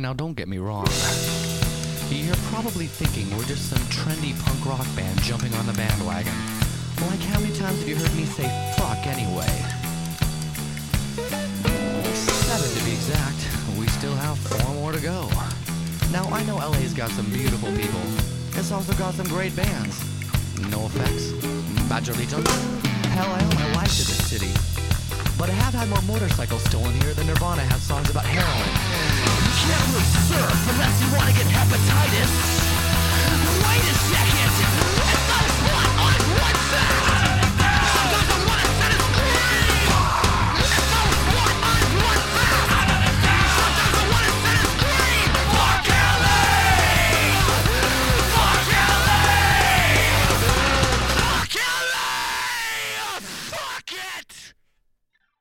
Now don't get me wrong. You're probably thinking we're just some trendy punk rock band jumping on the bandwagon. Like how many times have you heard me say fuck anyway? 7 to be exact. We still have 4 more to go. Now I know LA's got some beautiful people. It's also got some great bands. No effects, Bachelito. Hell, I owe my life to this city. But I have had more motorcycles stolen here than Nirvana had songs about heroin. You can't really surf unless you want to get hepatitis.